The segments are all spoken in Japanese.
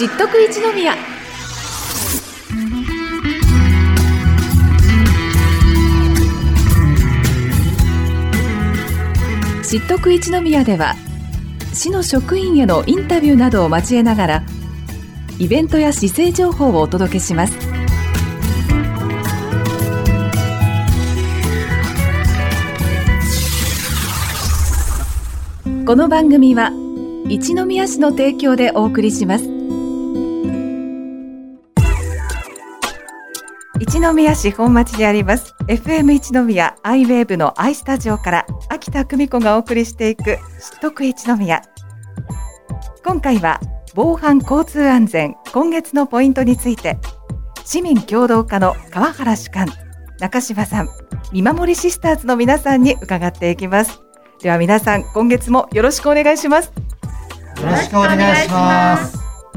知っとく一宮。知っとく一宮では、市の職員へのインタビューなどを交えながら、イベントや市政情報をお届けします。この番組は一宮市の提供でお送りします。一宮市本町にあります FM 一宮アイウェーブの I スタジオから秋田久美子がお送りしていく知っとく一宮。今回は防犯交通安全今月のポイントについて、市民協働課の川原主幹、中柴さん、見守りシスターズの皆さんに伺っていきます。では皆さん、今月もよろしくお願いします。 よろしくお願いします。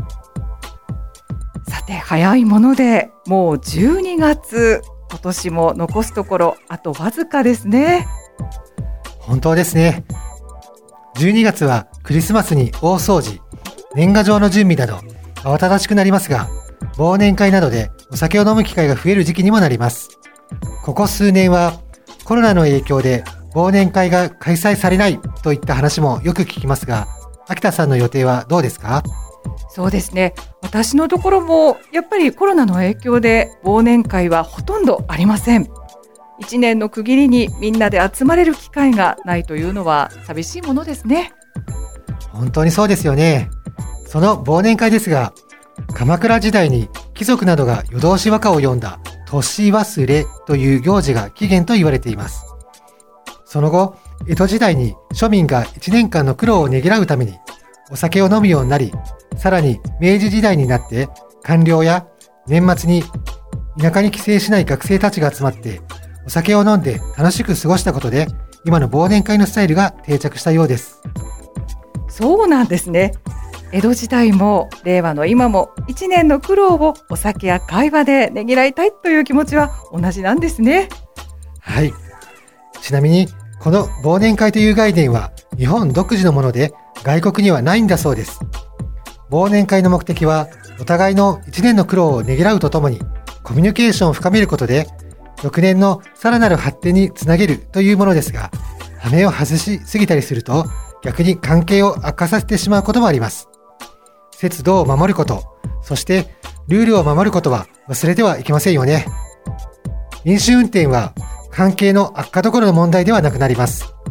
さて、早いものでもう12月、今年も残すところあとわずかですね。 本当ですね。12月はクリスマスに大掃除、年賀状の準備など慌ただしくなりますが、忘年会などでお酒を飲む機会が増える時期にもなります。ここ数年はコロナの影響で忘年会が開催されないといった話もよく聞きますが、秋田さんの予定はどうですか？ そうですね。私のところもやっぱりコロナの影響で忘年会はほとんどありません。1年の区切りにみんなで集まれる機会がないというのは寂しいものですね。 本当にそうですよね。その忘年会ですが、鎌倉時代に貴族などが夜通し和歌を詠んだ年忘れという行事が起源と言われています。その後、江戸時代に庶民が1年間の苦労をねぎらうためにお酒を飲むようになり、さらに明治時代になって官僚や年末に田舎に帰省しない学生たちが集まってお酒を飲んで楽しく過ごしたことで、今の忘年会のスタイルが定着したようです。 そうなんですね。江戸時代も令和の今も1年の苦労をお酒や会話でねぎらいたいという気持ちは同じなんですね。 はい。ちなみにこの忘年会という概念は日本独自のもので、外国にはないんだそうです。忘年会の目的はお互いの1年の苦労をねぎらうとともにコミュニケーションを深めることで翌年のさらなる発展につなげるというものですが、羽目を外しすぎたりすると逆に関係を悪化させてしまうこともあります。節度を守ること、そしてルールを守ることは忘れてはいけませんよね。飲酒運転は関係の悪化どころの問題ではなくなります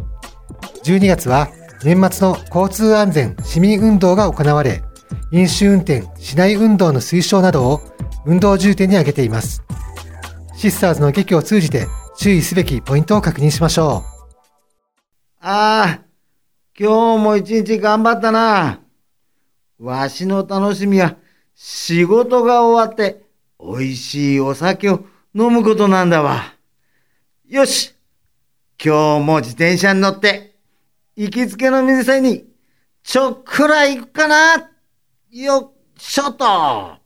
。12月は年末の交通安全市民運動が行われ、飲酒運転しない運動の推奨などを運動重点に挙げています。シスターズの劇を通じて注意すべきポイントを確認しましょう。 今日も一日頑張ったな。わしの楽しみは仕事が終わって美味しいお酒を飲むことなんだわ。よし、今日も自転車に乗って行きつけの店にちょっくら行くかな。よっしょと。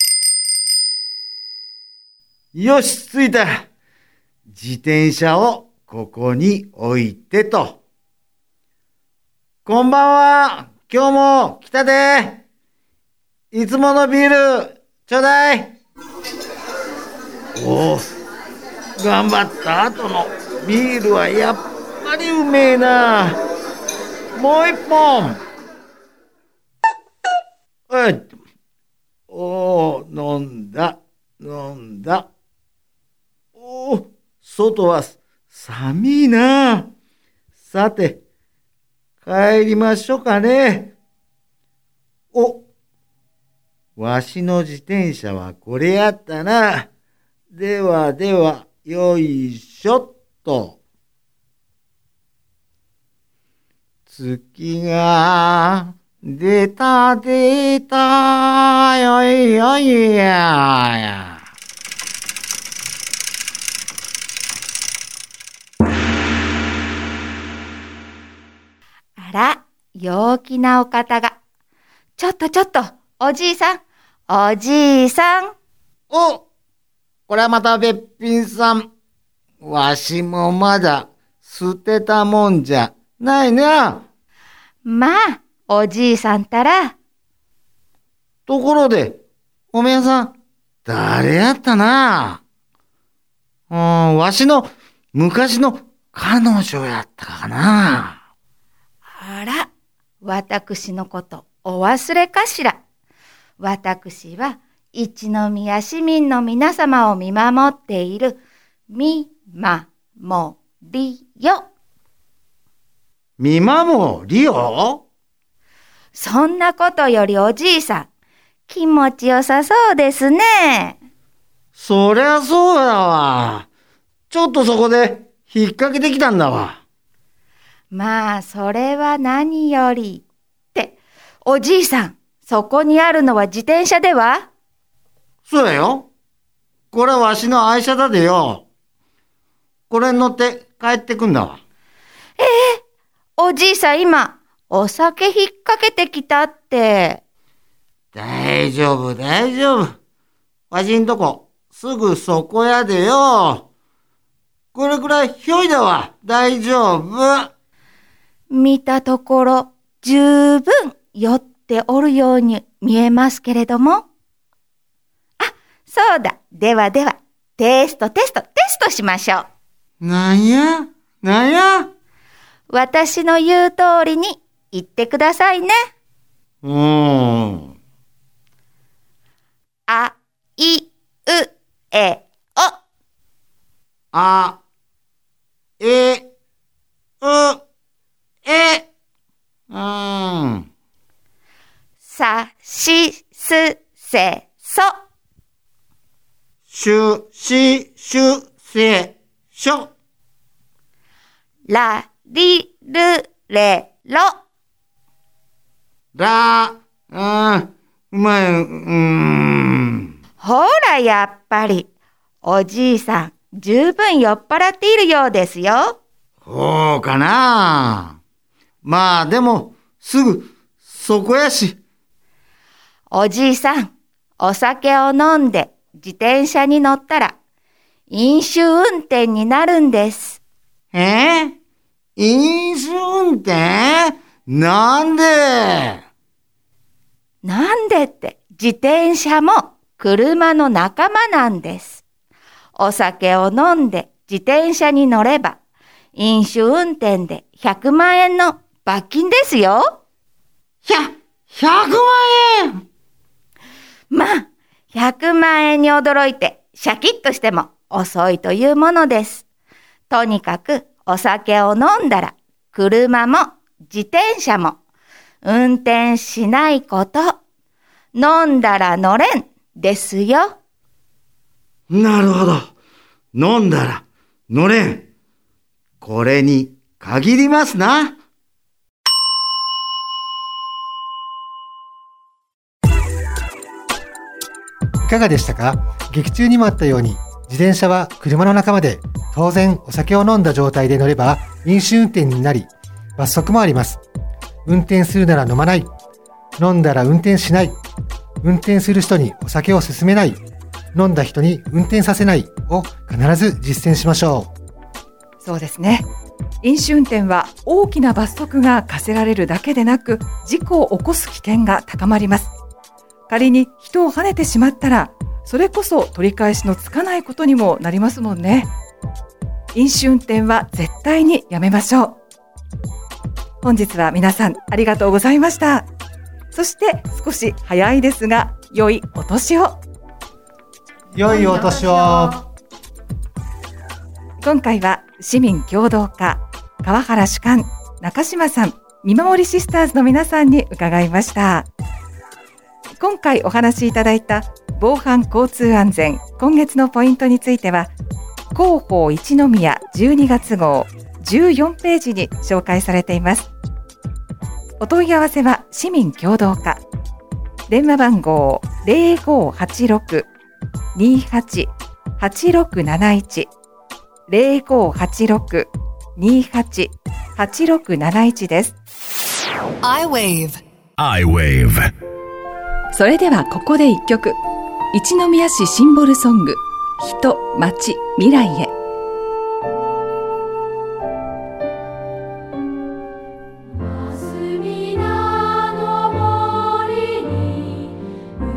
よし、着いた。自転車をここに置いてと。こんばんは。今日も来たで。いつものビールちょうだい。おお、頑張った後のビールはやっぱりうめえな。もう一本。おー、飲んだ。おー、外は寒いな。さて、帰りましょうかね。わしの自転車はこれやったな。では、よいしょっと。月が出た、よいよいや。 あら、陽気なお方が。ちょっと、おじいさん。 これはまたべっぴんさん。わしもまだ捨てたもんじゃないな。 まあ、おじいさんたら。 ところで、おめえさん、誰やったな？わしの昔の彼女やったかな？ あら、私のことお忘れかしら。私は一宮市民の皆様を見守っている見守りよ。 見守りよ？ そんなことよりおじいさん、気持ちよさそうですね。 そりゃそうだわ。ちょっとそこで引っ掛けてきたんだわ。 まあ、それは何より。って、おじいさん、そこにあるのは自転車では？ そうだよ。これはわしの愛車だでよ。これに乗って帰ってくんだわ。 おじいさん今、お酒引っ掛けてきたって。 大丈夫、大丈夫。わしんとこ、すぐそこやでよ。これくらいひょいだわ。大丈夫。 見たところ、十分酔っておるように見えますけれども。あ、そうだ。ではでは、テストしましょう。 なんや？ 私の言う通りに言ってくださいね。あ、い、う、え、お。 あ、え、う、え。 さしすせそ。 しゅししゅせしょ。 らりるれろ。 ら、うまい、 ほらやっぱり、おじいさん十分酔っ払っているようですよ。 そうかな。まあでも、すぐそこやし。 おじいさん、お酒を飲んで自転車に乗ったら、飲酒運転になるんです。 飲酒運転？なんで？ なんでって、自転車も車の仲間なんです。お酒を飲んで自転車に乗れば、飲酒運転で100万円の罰金ですよ。 100万円？ まあ、100万円に驚いてシャキッとしても遅いというものです。とにかくお酒を飲んだら、車も自転車も運転しないこと。飲んだら乗れんですよ。 なるほど。飲んだら乗れん。これに限りますな。 いかがでしたか？劇中にもあったように、自転車は車の仲間で、当然お酒を飲んだ状態で乗れば飲酒運転になり、罰則もあります。運転するなら飲まない。飲んだら運転しない。運転する人にお酒を勧めない。飲んだ人に運転させないを必ず実践しましょう。そうですね。飲酒運転は大きな罰則が課せられるだけでなく、事故を起こす危険が高まります。仮に人を跳ねてしまったら、それこそ取り返しのつかないことにもなりますもんね。飲酒運転は絶対にやめましょう。本日は皆さんありがとうございました。そして少し早いですが、良いお年を。 良いお年を。 今回は市民協働課川原主幹、中島さん、見守りシスターズの皆さんに伺いました。今回お話しいただいた防犯交通安全今月のポイントについては、広報一宮12月号14ページに紹介されています。お問い合わせは市民協働課、電話番号 0586-28-8671 0586-28-8671 です。 iWave。 それではここで一曲、一宮市シンボルソング、人、町、未来へ。 霞名の森に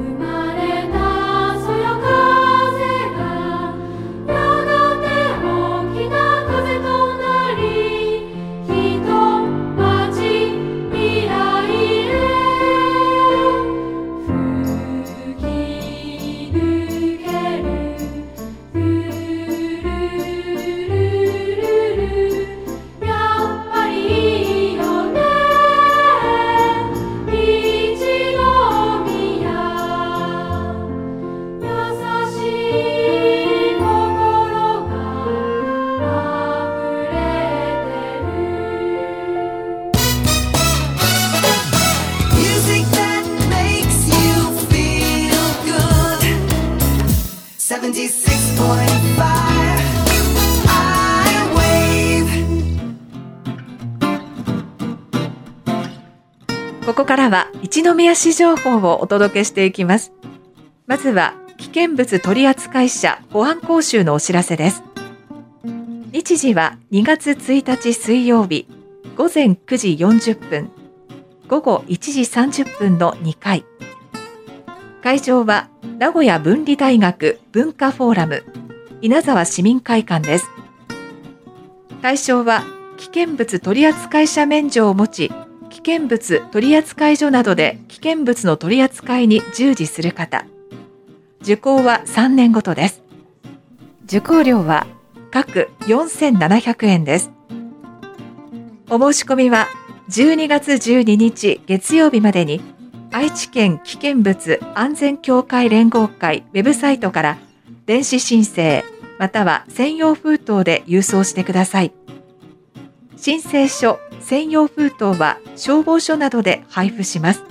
からは一宮市情報をお届けしていきます。まずは危険物取扱者保安講習のお知らせです。日時は2月1日水曜日午前9時40分、午後1時30分の2回。会場は名古屋文理大学文化フォーラム稲沢市民会館です。対象は危険物取扱者免除を持ち、危険物取扱所などで危険物の取り扱いに従事する方。受講は3年ごとです。受講料は各4700円です。お申し込みは12月12日月曜日までに愛知県危険物安全協会連合会ウェブサイトから電子申請または専用封筒で郵送してください。申請書、専用封筒は消防署などで配布します。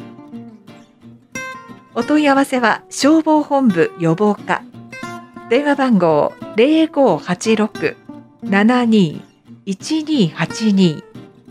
お問い合わせは消防本部予防課。電話番号 0586-72-1282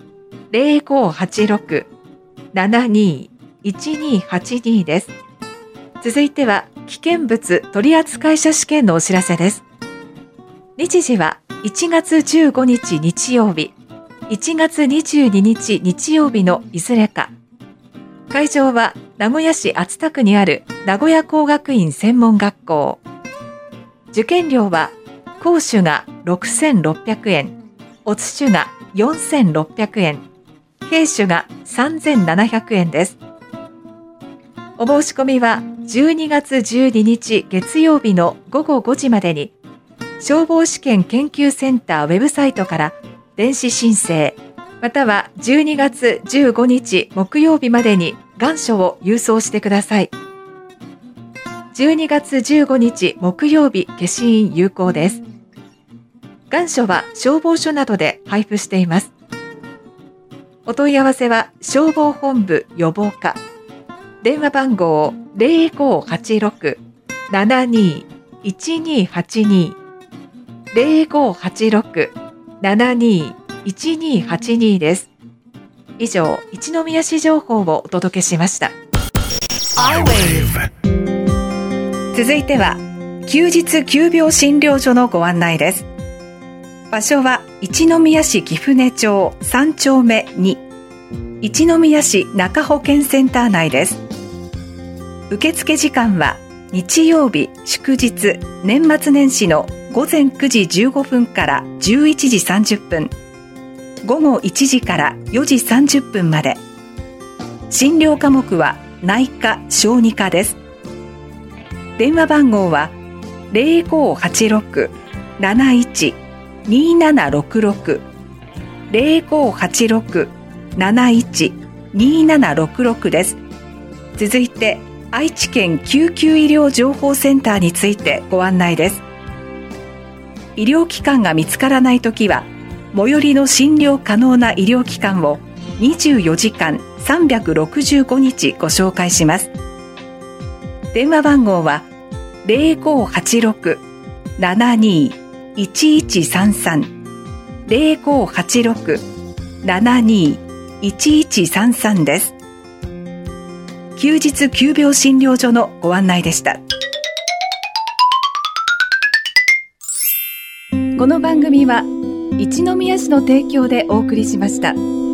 0586-72-1282です。続いては危険物取扱者試験のお知らせです。日時は1月15日日曜日、1月22日日曜日のいずれか。会場は名古屋市熱田区にある名古屋工学院専門学校。受験料は講習が6600円、乙種が4600円、継種が3700円です。お申し込みは12月12日月曜日の午後5時までに消防試験研究センターウェブサイトから電子申請または12月15日木曜日までに願書を郵送してください。12月15日木曜日消印有効です。願書は消防署などで配布しています。お問い合わせは消防本部予防課。電話番号 0586-72-1282 0586-72-1282です。以上、一宮市情報をお届けしました。続いては休日急病診療所のご案内です。場所は一宮市貴船町3丁目2、一宮市中保健センター内です。受付時間は日曜日祝日年末年始の午前9時15分から11時30分、午後1時から4時30分まで。診療科目は内科・小児科です。電話番号は 0586-71-2766 0586-71-2766です。続いて愛知県救急医療情報センターについてご案内です。医療機関が見つからないときは最寄りの診療可能な医療機関を24時間365日ご紹介します。電話番号は 0586-72-1133 0586-72-1133です。休日急病診療所のご案内でした。この番組は一宮市の提供でお送りしました。